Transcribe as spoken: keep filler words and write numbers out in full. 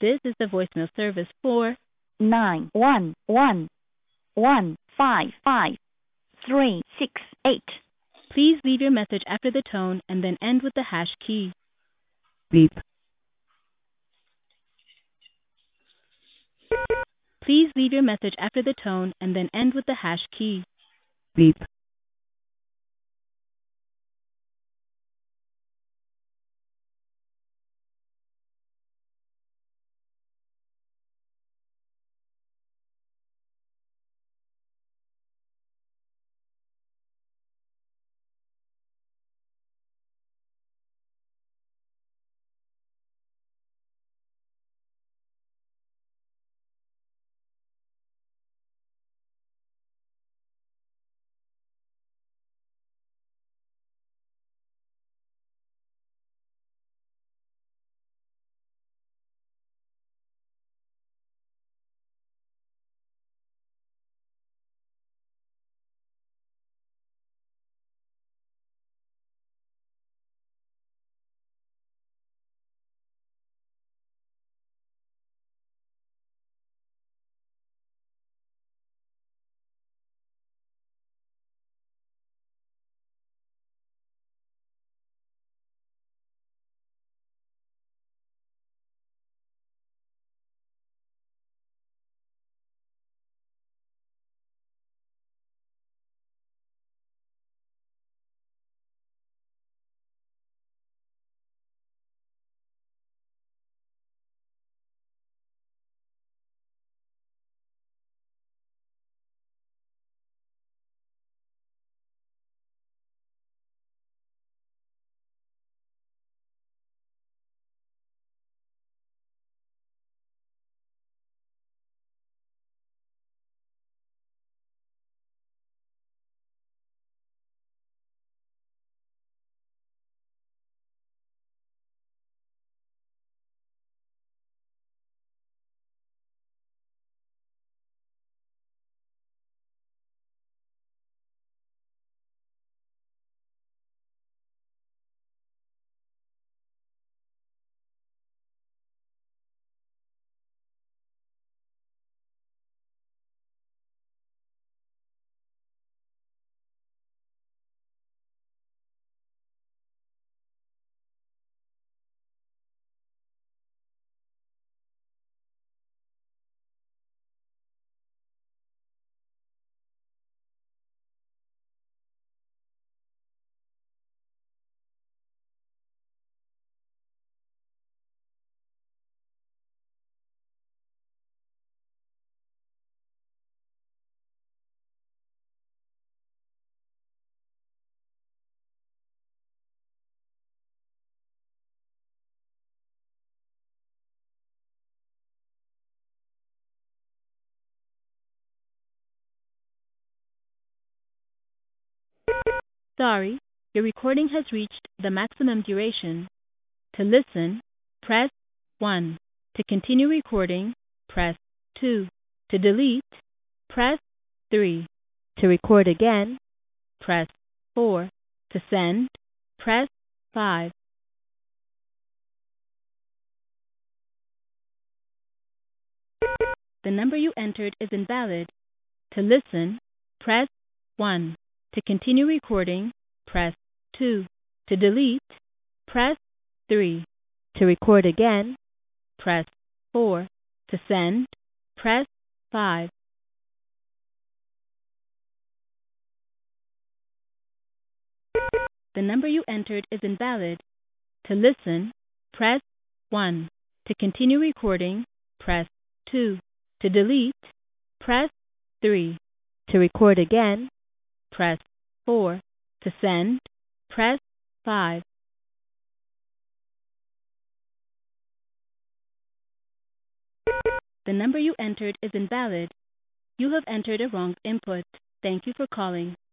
This is the voicemail service for nine one one one five five three six eight. Please leave your message after the tone and then end with the hash key. Beep. Please leave your message after the tone and then end with the hash key. Beep. Sorry, your recording has reached the maximum duration. To listen, press one. To continue recording, press two. To delete, press three. To record again, press four. To send, press five. The number you entered is invalid. To listen, press one. To continue recording, press two. To delete, press three. To record again, press four. To send, press five. The number you entered is invalid. To listen, press one. To continue recording, press two. To delete, press three. To record again, press four. To send, press five. The number you entered is invalid. You have entered a wrong input. Thank you for calling.